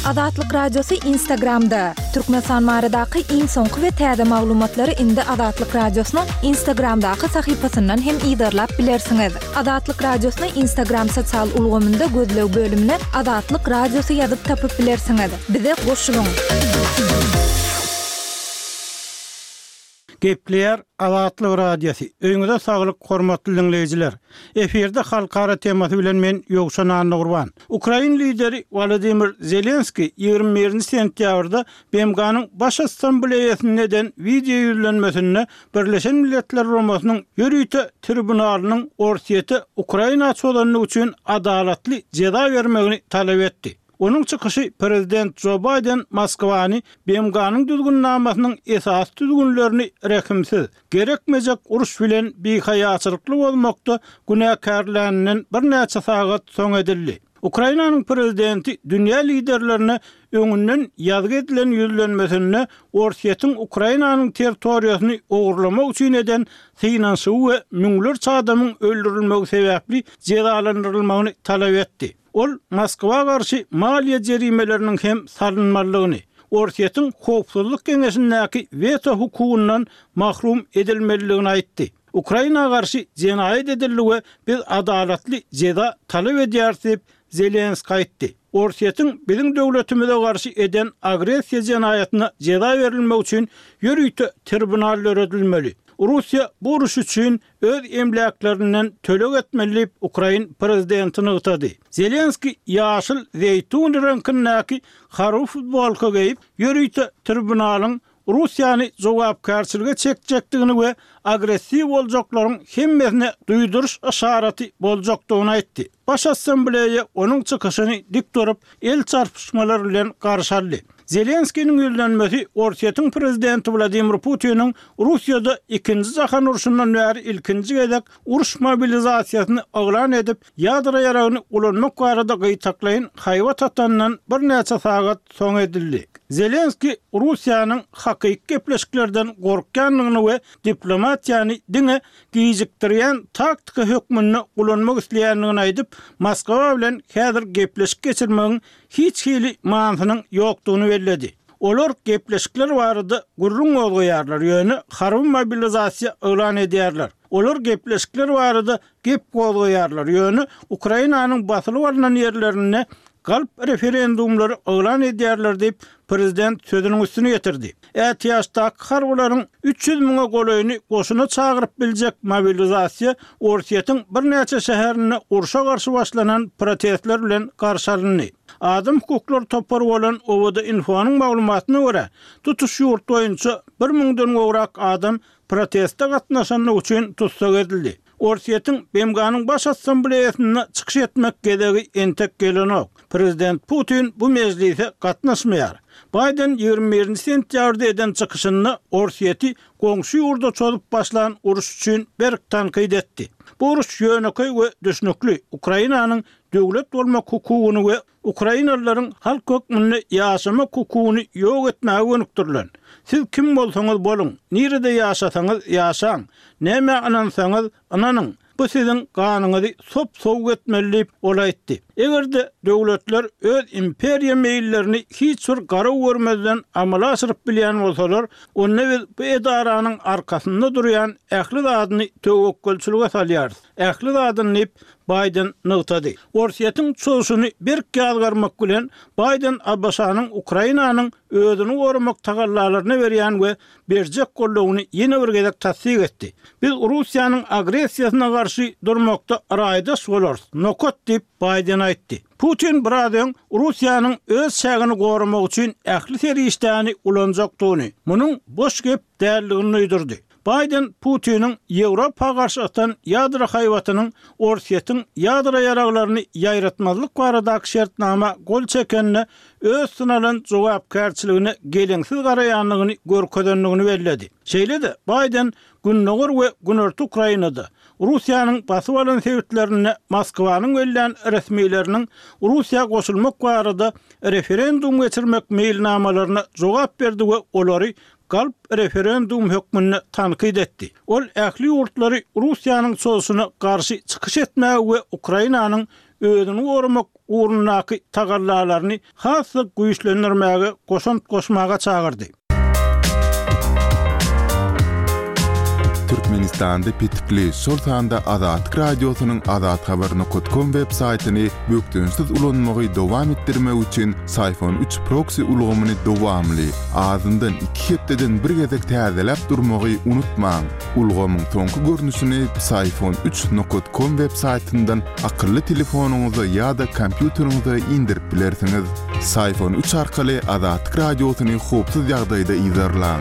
Adatlyk Radiosu Instagramda. Türkmenistan maradaky iň soňky we täze maglumatlary indi Adatlyk Radiosynyň Instagramdaky sahypasyndan hem ýydarlap bilersiňiz. Adatlyk Radiosynyň Instagram sosial ulgamynda gözlew bölümine Adatlyk Radiosu ýazyp tapyp bilersiňiz. Bize goşulyň. Gepler Adatlyk Radiosu. Öňüňizde saglyk, hormatly dinleýijiler. Eferde halkara temasy bilen men Ýogşan Anny. Ukraina lideri Volodymyr Zelenski 20 sentýabrda BMG'nyň baş assambleýasynyň video ýürlenmesine Birleşen Milletler Romasynyň ýörüýte tribunalynyň orsiýeti Ukraina çolanyny üçin adalatly jeda bermegini talap etdi. Onun çıkışı Prezident Joe Biden Moskwany BMG'nyň düzgünnamasının esas düzgünlerini rekimsiz, gerekmejek uruş bilen behaýaçylykly bolmakda günäkärlerinden bir näçe sagat soň edildi. Ukrainanyň prezidenti dünýä liderlerine öňünden ýazgy edilen ýüzlenmesine orsiýetiň Ukrainanyň territoriýasyny ogurlamak üçin eden finansiw we müňlerçe adamyň öldürilmegi sebäpli jedalandyrylmagyny talap etdi. Ol Moskwa garşy maliýe jerimeleriniň hem salynmalygyny, orsiýetiň howpsuzlyk keňeşindäki veto hukugundan mahrum edilmeligini aýtdy. Ukraina garşy jenaýat edildi we biz adalatly jeda talap edýäris diýip Zelenski aýtdy. Orsiýetiň biziň döwletimize garşy eden agresiýa jenaýatyna jeda berilmek üçin ýörüýte tribunal öredilmeli. Russiya bu uruş üçün öz emlaklarından tölek etmeli Ukraina prezidentini ıtadı. Zelenski ýaşyl zeytun rengindäki haru futbolka giyip ýörüýte tribunalyň Russiýany jogapkärçiligi çekjekdigini we agressiw boljaklaryň hemmesine duýduruş işareti boljakdygyny aýtdy. Baş assambleýa onuň çykyşyny dik turup el çarpışmalary bilen garşaldy. Zelenskiň ýüzlenmesi Orsiýetiň prezidenti Vladimir Putiniň Russiýada 2-nji jahan uruşundan bäri ilkinji gezek uruş mobilizasiýasyny oglan edip ýadra ýaragyny ulanmak barada gytaklaýan haýwat atandan bir näçe sagat soň edildi. Zelenski Russiýanyň hakyky gepleşiklerden gorkýanlygyny we diplomatiýany diňe gijikdirýän taktika hökmüni ulanmak isleýänligini aýdyp, Moskwa bilen häzir gepleşik geçirmegiň hiç hili manysynyň ýokdugyny belledi. Olar gepleşikler barada gurrun bolýarlar ýöne harby mobilizasiýa oglan edýärler. Olar gepleşikler barada gep bolýarlar ýöne Ukrainanyň basyly bolan ýerlerine galp referendumlary oglan edýärler diýip prezident sözüniň üstüne getirdi. Ätiýaşdaky harbalaryň 300 000 golaýyny goşuna çagyryp biljek mobilizasiýa orsiýetiň bir näçe şäherine uruşa garşy başlanan protestler bilen garşalandy. Adam hukuklar topar bolan Owada Infonyň maglumatyna görä, tutuş ýurt boýunça 1000-den gowrak adam protestde gatnaşanlyk üçin tutsak edildi. Orsiýetiň BMG'nyň baş assambleýasyna çykyş etmek gedegi entek gelenok. Prezident Putin bu meclise gatnaşmaýar. Biden 21 sentýabrda eden çykyşyny orsiýeti goňşy ýurda çolup başlanan uruş üçin berk tanqid etdi. Bu uruş ýönekli we düşnükli Ukrainanyň döwlet bolmak hukugyny we Ukrainalylaryň halk hökmüni ýaşamak hukugyny ýok etmäge gönükdirlen. Siz kim bolsaňyz boluň, nirede ýaşasaňyz ýaşaň, näme anansaňyz ananyň. Bu sizin ganyňyzy sop-sowg etmeli ol aýtdy. Egerde döwletler öz imperiýa meýillerini hiç bir garaw görmezden amala aşyryp bilýän bolsalar, onda biz bu edaranyň arkasynda durýan ähli zadyny töwekkelçilige salýarys. Ähli zadyny Biden nıgtadı. Orsiýetiň çoğuşyny bir ýazgarmak bilen Biden Abbasanyň Ukrainanyň özüni gorumak tagallalaryny berýän we berjek gollawyny ýene bir gezek tasdik etdi. Biz Russiýanyň agresiýasyna garşy durmakda raýdaş bolarys. Nokot diýip Biden aýtdy. Putin biraden Russiýanyň öz şägini gorumak üçin ähli serişdäni ulanjakdygyny, munyň boş gep däldigini öýdürdi. Biden Putin'in Ýewropa garşy atan ýadra haýwatynyň orsiýetiň ýadra ýaraglaryny ýaýratmazlyk baradaky şertnama gol çekenine öz synalan jogapkärçiligini gelensiz garaýanlygyny görkedenligini belledi. Şeýle-de Biden günnäger we günörtü Ukrainada Russiýanyň basyp alan sebäplerini Moskwanyň welän resmiýetleriniň Russiýa goşulmak barada referendum geçirmek meýilnamalaryna jogap berdi we olary galp referendum hökmüni tanqid etdi. Ol ähli ýurtlary Russiýanyň soýusyna garşy çykyş etmäge we Ukrainanyň özüni gorumak uğrundaky tagarlalaryny hasly güýçlendirmäge goşmaga çagyrdy. Türkmenistan'da pitipli Sultan'da Azatlyk Radiosynyň azathabaryny.com web saytyny bökdünsiz ulanmagy dowam etdirmek üçin Sayfon 3 proxy ulgamyny dowamly azyndan 2 hepdeden bir gezek täzeläp durmagy unutmaň. Ulgamyň soňky görnüşini sayfon3.com web saytyndan akylly telefonuňyza ýa-da kompýuteriňize indirip bilersiňiz. Sayfon 3 arkaly Azatlyk Radiosyny hopsuz ýagdaýda izlerläň.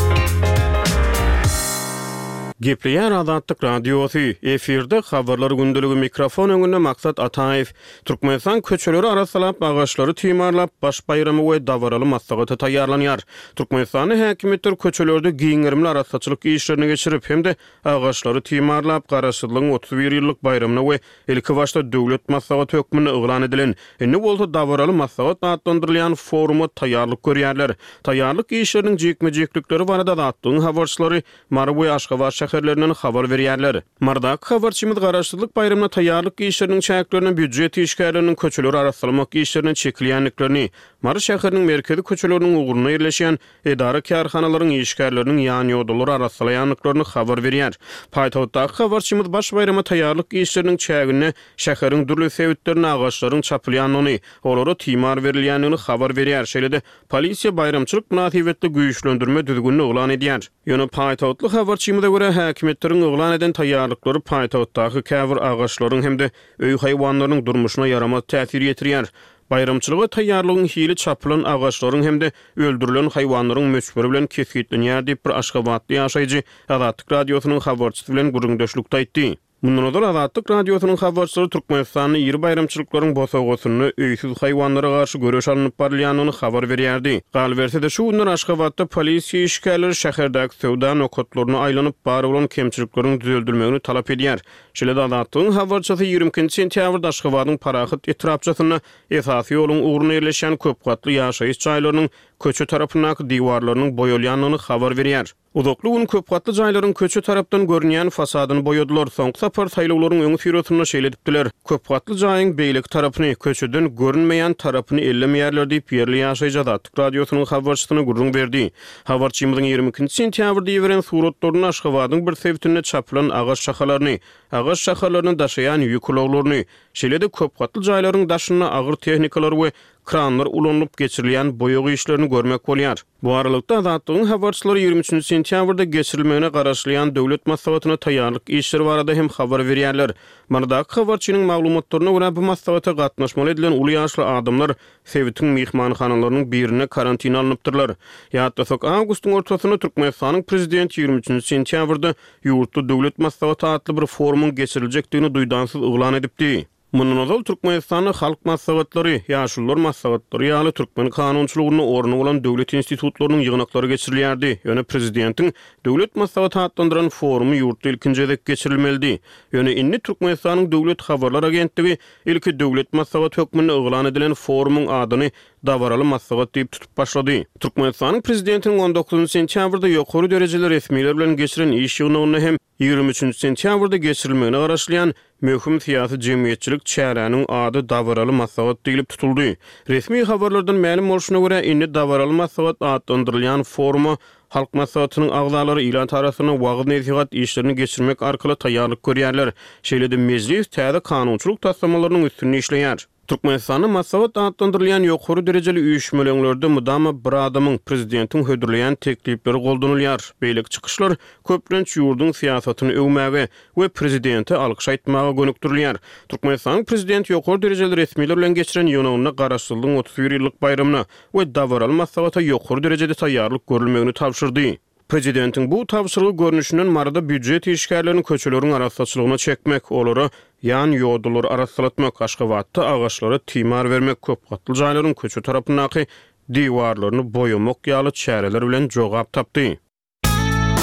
Gepleýär Azatlyk Radiosy efirde habarlar gündüligi mikrofon öňünde Maksat Ataev Türkmenistan köçeleri arasalap agaçlary timarlap baş bayramy we dawaraly maslahaty taýýarlanýar. Türkmenistanyň häkimetleri köçelerde giňerimli arasaçylyk işlerini geçirip hemde agaçlary timarlap garaşylygyň 31 ýyllyk bayramyna we ilki başda döwlet maslahaty hökmüne yglan edilen indi bolsa dawaraly maslahat adlandyrylýan forumy taýýarlyk görýärler. Taýýarlyk işleriniň jekme-jeklikleri barada zatdyň habarçylary Marwy Aşgabat şäherlerinden habar berýärler. Mardak habarçymyz garaşsyzlyk bayramyna taýýarlyk işleriniň çäklerini büdjet işgärleriniň köçeleri arasalamak işlerini çekilýänliklerini, Mary şäheriniň merkezi köçeleriniň uğruna ýerleşýän edara kärhanalaryň işgärleriniň ýany ýoldalar arasalaýanlyklaryny habar berýär. Paýtagtdaky habarçymyz baş bayrama taýýarlyk işleriniň çägini şäheriň durly sebäplerine agaçlaryň çapylýanyny, olary timar berilýänini habar berýär. Şeýle-de polisiýa bayramçylyk münasibetli güýçlendirme düzgünni uglan edýär. Ýöne paýtagtly habarçymyza görä häkimetleriň uglan eden taýýarlyklary paýtagtdaky käbir agaçlaryň hemde öý haýwanlarynyň durmuşyna ýaramaz täsir ýetirýär. Bayramçylyga taýýarlygyň hili çapylan agaçlaryň hemde öldürilen haýwanlaryň möçberi bilen kesgitlenýär diýip bir Aşgabatly ýaşaýjy Azatlyk Radiosynyň habarçysy bilen gurulmuşlukda aýtdy. Mundan öňe Azatlyk Radiosynyň habarçylary Türkmenistanyň ýeri bayramçylyklaryň bosagosyny öýsüz haýwanlara garşy görüş alınıp barylýanyny habar berýärdi. Gal berse de şu günler Aşgabatda polisiýa işgärleri şäherdäki sowda nokatlaryny aýlanyp bar bolan kemçiliklerini düzeltilmegini talap edýär. Şeýle-de Azatlygyň habarçysy 20 sentýabrda Aşgabatyň Parahat etrapçasyna esasy ýoluň uğruna ýerleşen köp gatly ýaşaýyş jaýlarynyň köçe tarapynaky diwarlarynyň boýalýanyny habar berýär. Uzakly gün köp gatly jaýlaryň köçe tarapdan görünýän fasadyny boýadylar. Soňky sapar saýlawlaryň öňü firosyna şeýledipdiler. Köp gatly jaýyň beýlik tarapyny, köçeden görünmeýän tarapyny ellemeýärler diýip ýerli ýaşaýjy Azatlyk Radiosynyň habarçysyna gurrun berdi. Habarçymyzyň 20 sentýabrda ýeberen suratlaryny Aşgabatyň bir sebätine çapylan agaç şahalaryny, agaç şahalaryny daşaýan ýük ulaglaryny, şeýle-de köp gatly jaýlaryň daşyna agyr tehnikalar we kranlar ulanyp geçirilýän boýagy işlerini görmek bolýar. Bu aralykda Azatlygyň habarçylary 23 sentýabrda geçirilmegine garaşlyan döwlet maslahatyna taýýarlyk işleri barada hem habar berýärler. Mardak habarçynyň maglumatlaryna görä bu maslahata gatnaşmaly edilen uly ýaşly adamlar Sebätiň mehmanhanalarının birine karantina alınıpdırlar. Ýa-da awgustyň ortasyna Türkmenistanyň prezidenti 23 sentýabrda ýurtda döwlet maslahaty adly bir forumyň geçirilejekdigini duýdansyz uglan edipdi. Mundan öňe Türkmenistanyň halk maslahatlary, ýaşullar maslahatlary ýaly türkmen kanunçylygyny orny bolan döwlet institutlarynyň ýygnaklary geçirilýärdi. Ýöne prezidentiň döwlet maslahaty adlandyran forumy ýurtda ilkinji geçirilmeli. Ýöne inni Türkmenistanyň döwlet habarlar agentligi ilki döwlet maslahaty hökmüne yglan edilen forumyň adyny dawaraly maslahat diýip tutup başlady. Türkmenistanyň prezidentiniň 19 sentýabrda ýokary derejeli resmiler bilen geçiren iş ýygnagyny hem 23 sentýabrda geçirilmegine garaşlyan möhüm siýasy jemgyýetçilik çäräniň ady dawaraly maslahat diýilip tutuldy. Resmi habarlardan ma'lum bolşuna görä indi dawaraly maslahat adlandyrylýan forumy halk maslahatynyň agzalary ilan tarasyna wagt nesihat işlerini geçirmek arkaly taýýarlyk görýärler. Şeýle-de mejlis täze kanunçylyk taslamalarynyň üstünde işleýär. Türkmenistanyň maslahat adlandyrylýan ýokary derejeli üýüşmelerde mudama bir adamyň prezidentiň hödürleýän teklipleri goldanylýar. Beýlik çykyşlar köplenç ýurdun siýasatyny öwmäge we prezidenti alkyş aýtmaga gönükdirilýär. Türkmenistanyň prezidenti ýokary derejeli resmiler bilen geçiren ýygynyna garaşsyzlygyň 31 ýyllyk bayramyna we dawaraly maslahata ýokary derejede taýýarlyk görülmegini tapşyrdy. Prezidentiň bu tapşyrygy görnüşinden marada büdjet işgärlerini köçeleriň arasaçylygyna çekmek, olary ýan ýoldalar arasalatmak, Aşgabatda agaçlara timar bermek, köp gatly jaýlaryň köçe tarapynaky diwarlaryny boýamak ýaly çäreler bilen jogap tapdy.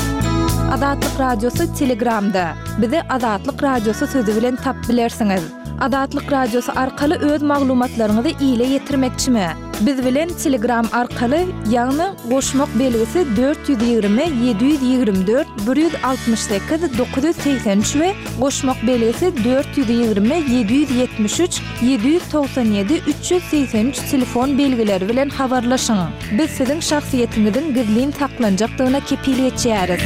Azatlyk Radiosu Telegramda. Bizi Azatlyk Radiosu sözü bilen tap bilersiňiz. Adatlyk radiosu arkaly öz maglumatlaryňyzy ýyle ýetirmekçimi? Biz bilen Telegram arkaly ýagny goşmak belgisi 420 724 168 983 we goşmak belgisi 420 773 797 383 telefon belgileri bilen habarlaşyň. Biz siziň şahsiýetiňizin gizlin taklanjakdygyna kepiliyet çäriz.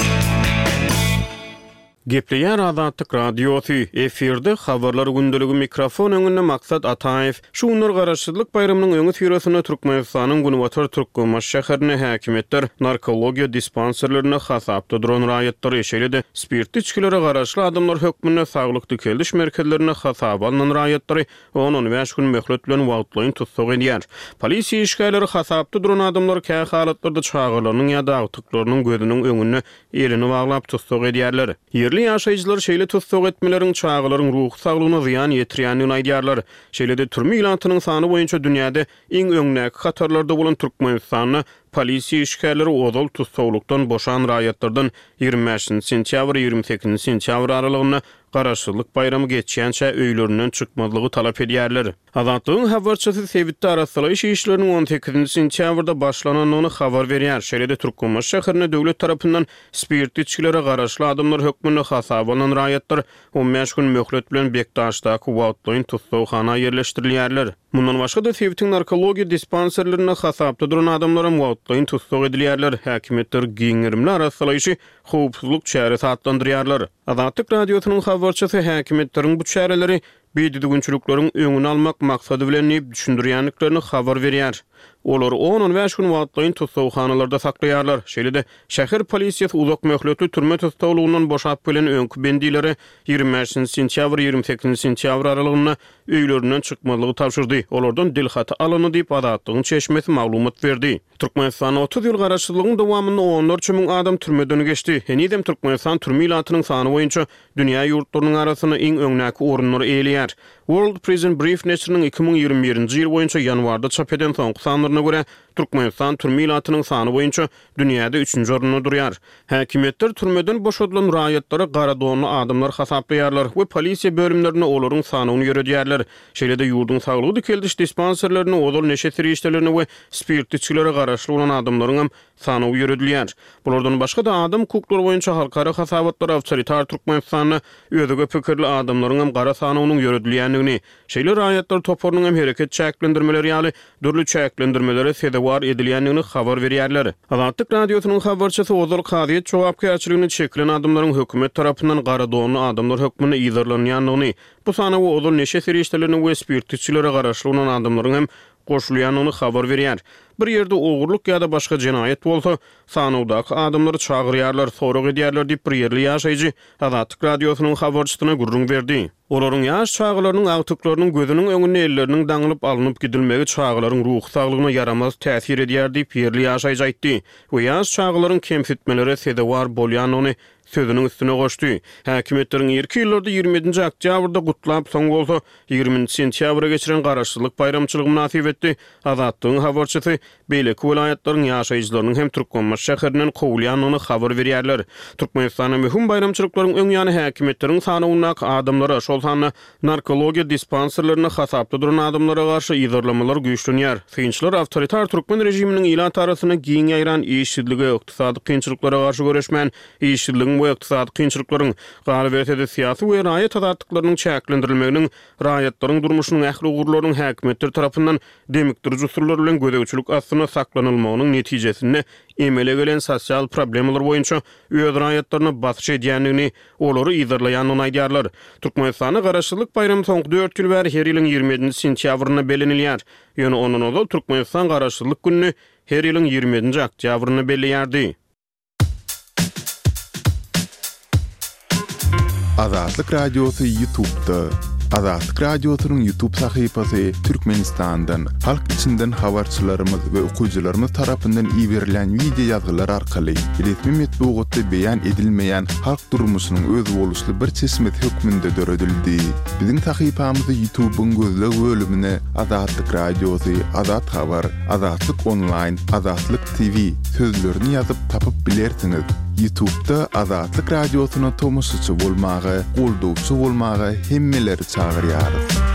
Gepleýär Adatlyk radiosu efirde habarlar gündüligi mikrofon öňünde Maksat Ataew şu nur garaşsyzlyk bayramynyň öňü ýöresine Türkmenistanyň Gunuwatar Türkmenistan şäherine häkimetler narkologiýa dispanserlerine hasapda duran raýatlary eşeledi. Spirtli içkilere garaşly adamlar hökmüne saglyk tükeliş merkezlerine hasap alynan raýatlary 10-15 gün möhlet bilen wagtlaryň tutsak edýär. Polisiýa işgärleri hasapda duran adamlar käy halatlarda çağırlarynyň ýa-da agtyklarynyň gözüniň öňüne elini baglap tutsak edýärler. Yaşayıcılar şeýle tutsak etmeleriň çağılaryň ruh saglygyna ziýan ýetirýändigini aýdýarlar. Şeýle türme ilatynyň sany boýunça dünýäde iň öňnäki hatarlarda bolan Türkmenistanyň polisiýa işgärleri ozal tutsaklykdan boşan raýatlardan 25 sentýabr 28 sentýabr aralygyna garaşsyzlyk bayramy geçýänçe öýlerinden çykmadlygy talap edýärler. Adatlygyň habarçysy Sebitde araşdyryş işleriniň 18 sentýabrda başlananyny habar berýär. Şeýle Türkmenistan şäherine döwlet tarapyndan spirtli içkilere garaşly adamlar hökmüne hasap alynan raýatlar 15 gün möhlet bilen Bektaşdaky wagtlaryň tutsakxana ýerleşdirilýärler. Mundan başga da Sebitdeň narkologiýa dispanserlerine hasapda duran adamlaryň wagtlaryň tutsak edilýärler. Häkimetler giňerimli araşdyryşy howpsuzlyk çäresi adlandyrýarlar. Adatlyk radiosynyň habarçysy häkimetleriň bu çäreleri beýdidügünçülikleriň öňüni almak maksady bilen düşündirýänliklerini habar berýär. Olar 10-15 gün wagtlaryň tutsakxanalarda saklaýarlar. Şeýle-de şäher polisiýasy uzak möhletli türme tutsaklygynyň boşap bilen öňkü bendileri 25 sentýabr 28 sentýabr aralygyna öýlerinden çykmalygy tapşyrdy. Olardan dilhaty alany diýip Adatlygyň çeşmesi maglumat berdi. Türkmenistan 30 ýyl garaşsyzlygyň dowamynda 14 000 adam türmeden geçdi. Henidem Türkmenistan türme ilatynyň sany boýunça dünýä ýurtlarynyň arasyna iň öňnäki orunlary eýleýär. World Prison Brief näşriniň 2021-nji ýyl boýunça ýanwarda çap eden soňky sanlaryna görä Türkmenistan türme ilatynyň sany boýunça dünýäde 3-nji orunda durýar. Häkimetler türmeden boşadylan raýatlary gara donly adamlar hasaplaýarlar we polisiýa bölümlerine olaryň sanyny ýöredýärler. Şeýle-de ýurdun saglygy dikeldiş dispanserlerine ozal neşe tirişlerini we spirtli içkilere garaşly olan adamlaryň hem sanyny ýöredilýär. Bulardan başga da adam hukuklary boýunça halkara hasabatlar awtoritar Türkmenistanyny ödege pikirli adamlaryň hem gara sanynyň ýöredilýändigini, şeýle raýatlar toparynyň hem hereket çäklendirmeleri ýaly dürli çäklendirmelere sedewar edilýändigini habar berýärler. Adatlyk radiosynyň habarçysy ozal kadyet jogapkärçiligini çekilen adamlaryň hökümet tarapyndan gara donly adamlar hökmüne ýyzarlanýandygyny, bu sany ozal neşe tirişlerini we spirtli içkilere garaşly olan adamlaryň hem goşulýanyny habar berýär. Bir ýerde ogurluk ýa-da başga jenaýet bolsa, sanawdaky adamlary çağırýarlar, sorak edýärler diýip bir ýerli ýaşaýjy Adatlyk radiosynyň habarçysyna gurrun berdi. Olaryň ýaş çağılarynyň agtyklarynyň gözüniň öňüne elleriniň daňylyp alınıp gidilmegi çağılaryň ruh saglygyna yaramaz täsir edýär diýip ýerli ýaşaýjy aýtdy. Bu ýaş çağılaryň kemsitmeleri sedewar bolýanyny sözünün üstüne goşdy. Häkimetleriň ýerki ýyllarda 27-nji oktýabrda gutlap soň bolsa 20-nji sentýabra geçiren garaşsyzlyk bayramçylygy münasip etdi. Adatlygyň habarçysy beýleki welaýatlaryň ýaşaýjylarynyň hem Türkmenistan şäherinden kowulýanyny habar berýärler. Türkmenistanyň möhüm bayramçylyklaryň öň ýany häkimetleriň sanyna adamlara şol sany narkologiýa dispanserlerine hasapda duran adamlara garşy ýyzarlamalar güýçlenýär. Synçylar awtoritar türkmen rejiminiň ilat arasyna giň ýaýran işçiligi, ykdysady kynçylyklara garşy göreşmän işçiligiň we ykdysady kynçylyklaryň galibiyetde syýasy we raýat adatlyklarynyň çäklendirilmeginiň raýatlaryň durmuşynyň ähli ugurlarynyň häkimetler tarapyndan demikdiriji usullar bilen gödäwçilik astyna saklanylmagynyň netijesinde emele gelen sosial problemler boýunça öz raýatlaryny basyş edýändigini, olary ýyzarlaýanyny aýdýarlar. Türkmenistanyň garaşsyzlyk bayramy soňky 4 ýyl bäri her ýylyň 27-nji sentýabryna belenilýär. Ýöne onuň ozal Türkmenistan garaşsyzlyk gününi her ýylyň 27-nji oktýabryna belleýärdi. Adatlyk radiosu YouTube'da. Adatlyk radiosynyň YouTube sahypasy Türkmenistandan, halk içinden habarçylarymyz we okuyjylarymyz tarapyndan ýiberilen video ýazgylar arkaly resmi metbuatda beýan edilmeýän halk durmuşynyň öz boluşly bir çeşmet hökmünde döredildi. Biziň sahypamyzy YouTube'un gözleg bölümine Adatlyk radiosu, Adat habar, Adatlyk online, Adatlyk TV sözlerini ýazyp tapyp bilersiňiz. YouTube'da Azatlyk Radiosyna tomusçy bolmagy, goldowçy bolmagy hemmeleri çağırýar.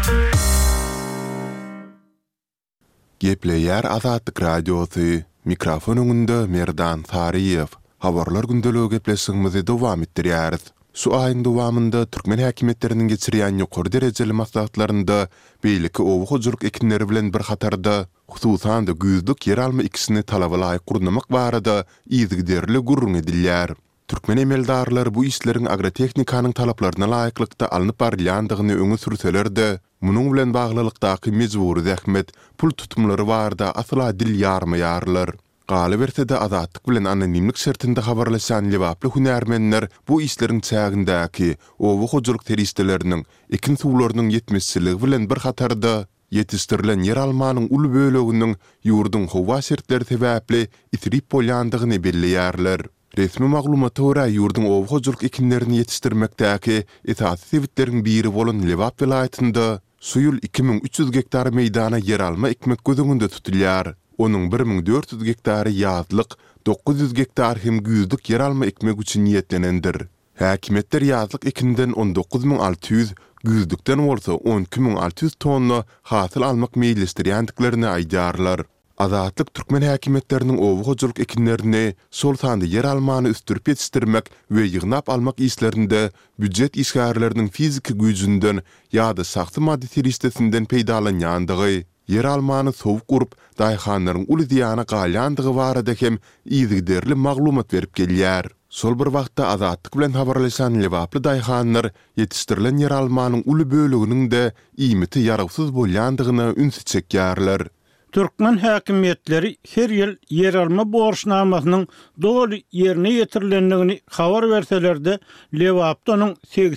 Gepleýär Azatlyk Radiosy. Mikrofon öňünde Merdan Tariýew. Habarlar gündeligi gepleşigimizi dowam etdirýäris. Şu aýyň dowamında türkmen häkimetleriniň geçirýän ýokary derejeli maslahatlarynda beýleki owu-hojuluk ekinleri bilen bir hatarda hususan da güýzlük yer alma ikisini talaba laýyk gurnamak barada ýygyderli gurrun edilýär. Türkmen emeldarlary bu işleriň agrotehnikanyň talaplaryna laýyklykda alınıp barylýandygyny öňe sürseler-de, munuň bilen baglylykdaky mejburi zähmet, pul tutumlary barda asla dil ýarmaýarlar. Galy berse-de azatlyk bilen anonimlik şertinde habarlaşan lewaply hünärmenler bu işleriň çägindäki owu-hojuluk teristleriniň ekin suwlarynyň ýetmezçiligi bilen bir hatarda yetiştirilen yer almanyň uly böleginiň ýurdun howa şertleri sebäpli itirip bolýandygyny belleýärler. Resmi maglumata görä ýurdun owu-hojuluk ekinlerini yetişdirmekdäki esasy sebetleriň biri bolan Lewap vilayatynda suýul 2300 hektar meýdana yer alma ekmek gözüňünde tutulýar. Onun 1400 hektary ýazlyk, 900 hektar hem güýzlük yer alma ekmek üçin niýetlenendir. Häkimetler ýazlyk ekinden 19600, güýzlükden bolsa 12600 tonna hasyl almak meýilestirýändiklerini aýdarlar. Azatlyk türkmen häkimetleriniň owu-hojuluk ekinlerini sol sanda yer almany üstürüp ýetişdirmek we ýygnap almak işlerinde büdjet işgärleriniň fiziki güýjünden ýa-da saxty maddi teristesinden peýdalanýandygy, yer almany sowuk gurup daýhanlaryň uly diýana galýandygy barada hem ýygyderli maglumat berip gelýär. Sol bir wagtda azatlyk bilen habarlaşan lewaply daýhanlar ýetişdirilen yer almanyň uly böleginiň de iýmiti ýaragsyz bolýandygyna ünsü çekýärler. Türkmen häkimetleri her ýyl yer alma borçnamasynyň dogry ýerine ýetirilendigini habar berseler-de, Lewapdanyň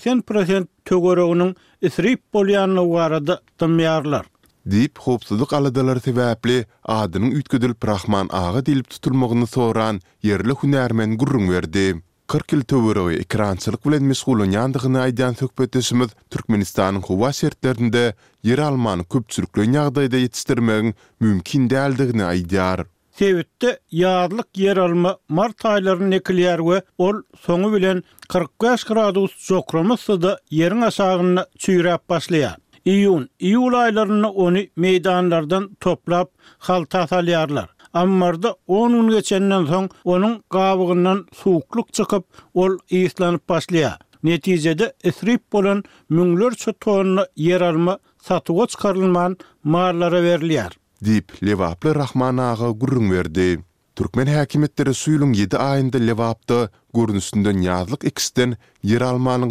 80% tögereginiň isrip bolýanyny barada tanmaýarlar. Dip hopsuzluk aladalary sebäpli adynyň üýtgedilip Rahman ağa dilip tutulmagyny soran yerli hünärmen gurrun berdi. 40 ýyl töweregi ekrançylyk bilen meşgullanýandygyny aýdan söhbetimiz Türkmenistanyň howa şertlerinde yer almany köpçülikli ýagdaýda ýetişdirmegiň mümkin däldigini aýdýar. Sebäpde ýazlyk yer alma mart aýlaryny ekilýär we ol soňu bilen 45 gradus jokramasda ýeriň aşagyna çüýräp başlaýar. İyul aylarında onu meydanlardan toplap halta salýarlar. Ammarda 10 gün geçenden soň onun gabygyndan suwukluk çykyp ol ýyslanyp başlaýar. Netijede isrip bolan müňlerçe tonna yer alma satyga çykarylman mallara berilýär. Dip Lewaply Rahman ağa gurrun berdi. Türkmen häkimetleri suýulyň 7 aýynda Lewapda görnüşinden ýazlyk ekisten yer almanyň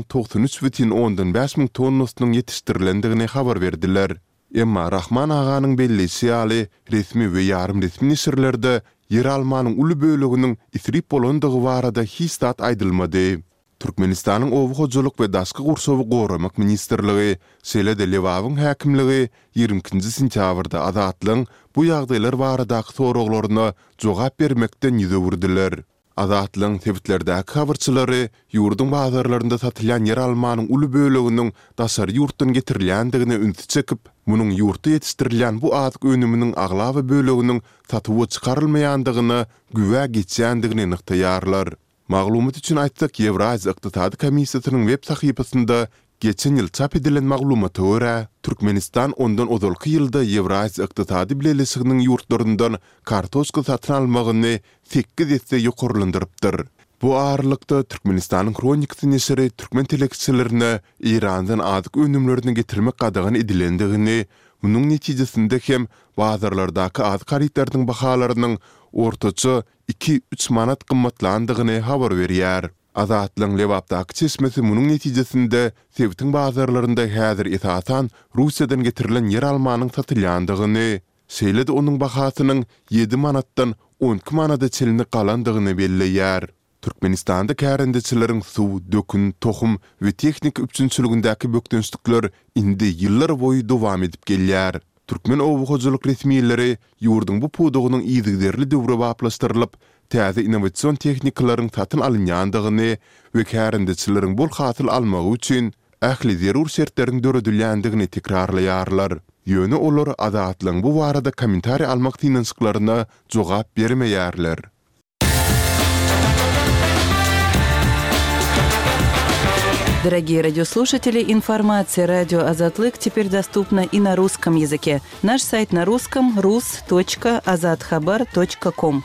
93,5 tonnasynyň ýetişdirilendigini habar berdiler. Emma Rahman aganyň bellesi ýaly resmi we ýarym resmi nisirlerde yer almanyň uly böleginiň isrip bolandygy barada hiç zat aýdylmady. Türkmenistanyň owu-hojuluk we daşky gursowy goramak ministrligi Selede Lewapyň häkimligi 20-nji sentýabrda azatlyň bu ýagdaýlar baradaky soraklaryna jogap bermekden ýüze burdiler. Azatlyň sebetlerdäki habarçylary ýurdun bazarlarynda satylýan yer almanyň uly böleginiň daşary ýurtdan getirilýändigine ünsü çekip, munyň ýurtda ýetişdirilýän bu azyk önüminiň aglawy böleginiň satyga çykarylmaýandygyny güwe geçýändigini nyktaýarlar. Maglumat üçin aýtsak, Ýewraziýa Ykdysady Komissiýasynyň web sahypasynda geçen ýyl çap edilen maglumata görä, Türkmenistan ondan ozalky ýylda Ýewraziýa Ykdysady bileşiginiň ýurtlaryndan kartoşka satyn almagyny 8 ýetse ýokarlandyrypdyr. Bu aralykda Türkmenistanyň kronikasy nesiri türkmen telekçilerine İrandan azyk önümlerini getirmek gadagan edilendigini, munyň netijesinde hem bazarlardaky azyk haritlarynyň bahalarynyň ortaça 2-3 manat gymmatlandygyny habar berýär. Azatlyň Lewapdaky çeşmesi munyň netijesinde Sebitiň bazarlarynda häzir esasan Russiýadan getirilen yer almanyň satylýandygyny, Selede onuň bahasynyň 7 manatdan 12 manata çelinip galandygyny belleýär. Türkmenistanda kärendeçileriň suw, dökün, tohum we teknik üçinçiligindäki bökdünçlikler indi ýyllar boýy dowam edip gelýär. Türkmen owu-hojuluk resmiýetleri ýurdun bu pudugynyň ýygyderli döwre baplaşdyrylyp, täze innowasion tehnikalaryň satyn alynýandygyny we kärendeçileriň bol hasyl almagy üçin ähli zerur şertleriň döredilýändigini tekrarlaýarlar. Ýöne olar azatlyň bu barada kommentari almak tinçliklaryna jogap bermeýärler. Дорогие радиослушатели, информация «Радио Азатлык» теперь доступна и на русском языке. Наш сайт на русском rus.azatxabar.com.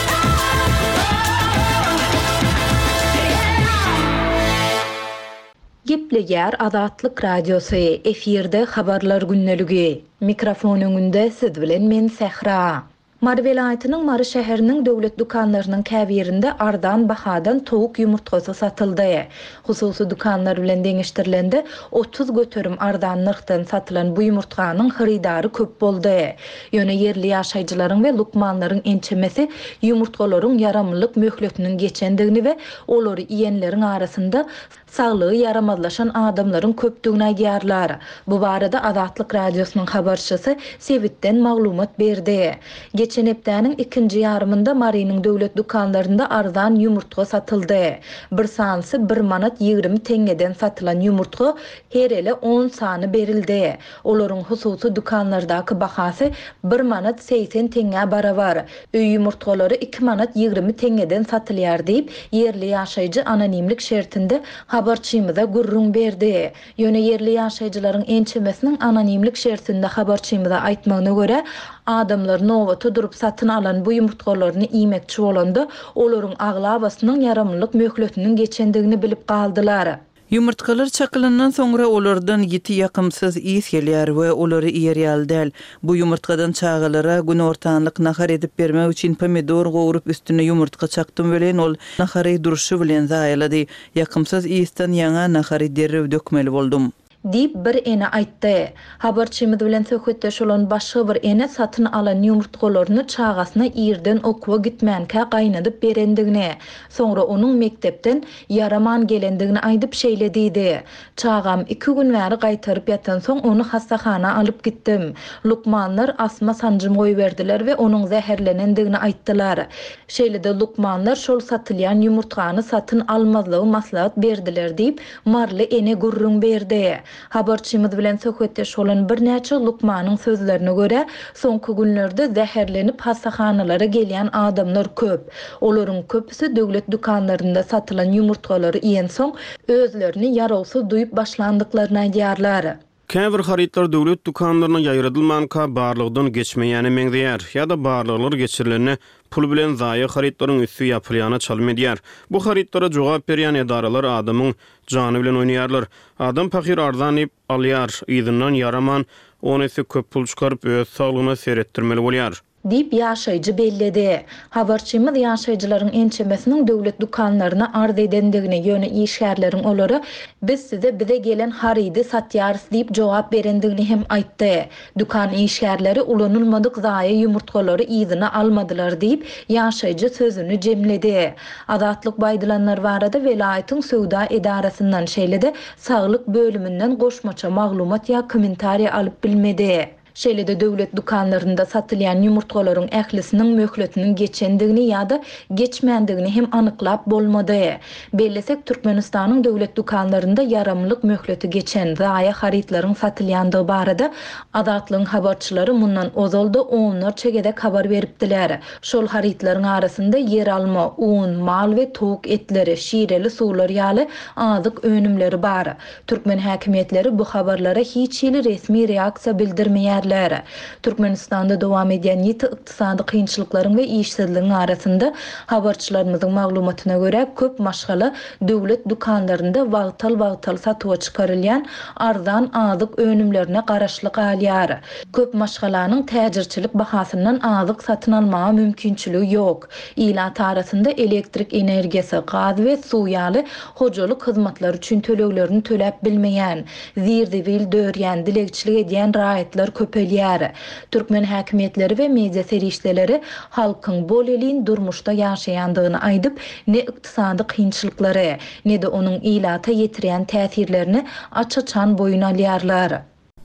Gepleýär Azatlyk Radiosu efirde habarlar günneligi. Mikrofon öňünde siz bilen men Sehra. Mary welaýatynyň Mary şäheriniň döwlet dukanlarynyň käbirinde ardan bahadan towuk ýumurtgasy satyldy. Hususy dukanlar bilen deňişdirilende 30 göterim ardan narhdan satylan bu ýumurtganyň haridary köp boldy. Ýöne yerli ýaşaýjylaryň we lukmanlaryň ençemesi ýumurtgalaryň yaramlyk möhletiniň geçendigini we olary iýenleriň arasynda saglygy yaramazlaşan adamlaryň köpdigini aýdýarlar. Bu barada Azatlyk Radiosynyň habarçysy Sebitden maglumat berdi. Geçen hepdäniň ikinji ýarymynda Marynyň döwlet dukanlarynda arzan ýumurtga satyldy. Bir sansy 1 manat 20 teňeden satylan ýumurtga her ele 10 sany berildi. Olaryň hususy dukanlardaky bahasy 1 manat 80 teňe barabar. Öý ýumurtgalary 2 manat 20 teňeden satylýar diýip yerli ýaşaýjy anonimlik şertinde habarçymyza gurrun berdi. Ýöne yerli ýaşaýjylaryň ençemesiniň anonimlik şertinde habarçymyza aýtmagyna görä, adamlar nowata durup satyn alan bu ýumurtgalaryny iýmekçi bolanda olaryň aglabasynyň yaramlyk möhletiniň geçendigini bilip galdylar. Yumurtgalar çakılandan sonra olardan yiti yakımsız iýis gelýär we olary ýerýäl däl. Bu yumurtgadan çağalara gün ortanlyk nahar edip bermek üçin pomidor gowurup üstüne yumurtka çaktym bilen ol nahary duruşy bilen zaýlady. Yakımsız iýisten ýaňa nahary derrew dökmeli boldum. Dip bir ene aýtdy. Habarçymyz bilen söhbetdeş bolan başga bir ene satyn alan ýumurtgalaryny çağasyna ýerden okuwa gitmänkä gaýnadyp berendigini, soňra onuň mektepden yaraman gelendigini aýdyp şeýlediydi. Çağam 2 gün bäri gaýtaryp ýatan soň onu hastahana alyp gitdim. Lukmanlar asma sancym goýberdiler we onuň zäherlenendigini aýtdylar. Şeýlede lukmanlar şol satylýan ýumurtgany satyn almazlygy maslahat berdiler diýip marly ene gurrun berdi. Habarçymyz bilen söhbetdeş bolan bir näçe lukmanyň sözlerine görä, soňky günlerde zäherlenip hastahanalara gelýän adamlar köp. Olaryň köpüsi döwlet dukanlarynda satylan ýumurtgalary iýen soň özlerini yarawsy duýup başlandyklaryny aýdýarlar. Käbir haritlar döwlet dukanlaryna ýaýradylmanka barlygdan geçmeýäni meňzeýär ýa-da barlyglar geçirilene pul bilen zaýy haritlaryň üstü ýapylýany çalym edýär. Bu haritlara jogap berýän edaralar adamyň jany bilen oýnaýarlar. Adam pakyr arzanyp alýar, ýygynyň yaraman, ony köp pul çykaryp öz saglygyna seretdirmeli bolýar. Dip ýaşaýjy belledi. Habarçymyz ýaşaýjylaryň ençemesiniň döwlet dukanlaryna arz edendigini ýöne işgärleriň olary biz bize gelen haridy satýarys diýip jogap berendigini hem aýtdy. Dukan işgärleri ulanylmadyk zaýy ýumurtgalary ýygyna almadylar diýip ýaşaýjy sözüni jemledi. Azatlyk baýdylanlar barada welaýatyň söwda edarasyndan şeýlede saglyk bölümünden goşmaça maglumat ýa kommentariýa alyp bilmedi. Şeýlede döwlet dukanlarynda satylýan ýumurtgalaryň ählisiniň möhletiniň geçendigini ýa-da geçmändigini hem anyklap bolmady. Bellesek Türkmenistanyň döwlet dukanlarynda yaramlyk möhleti geçen zaýy haritlaryň satylýandygy barada Azatlyň habarçylary mundan ozalda onlarça gedek habar beripdiler. Şol haritlaryň arasynda yer alma, un, mal we towuk etleri, şireli suwlar ýaly azyk önümleri bar. Türkmen häkimetleri bu habarlara hiç resmi reaksiýa bildirmeýär. Türkmenistanda dowam edýän ýeti ykdysady kynçylyklaryň we işsizligiň arasynda habarçylarymyzyň maglumatyna görä köp maşgala döwlet dukanlarynda wagtal satywa çykarylýan arzan azyk önümlerine garaşly galýar. Köp maşgalanyň täjirçilik bahasyndan azyk satyn almagy mümkinçiligi ýok. Ilat arasynda elektrik energiýasy, gaz we suw ýaly hojalyk hyzmatlary üçin töleglerini töläp bilmeýän, zirdiwil dörýän, dilekçilik edýän raýatlar köp Türkmen häkimetleri we media serişdeleri halkyň bol elin durmuşda ýaşaýandygyny aýdyp, ne ykdysady kynçylyklary, ne de onuň ilata ýetirýän täsirlerini açaçan boyun alýarlar.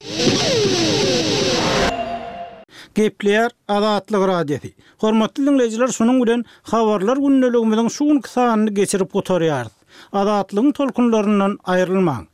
Gepleýär Azatlyk Radiosu. Hormatly dinleýijiler, şonuň bilen habarlar günneligimiziň şu günkü sanyny geçirip gotarýarys. Azatlygyň tolkunlaryndan aýrylmaň.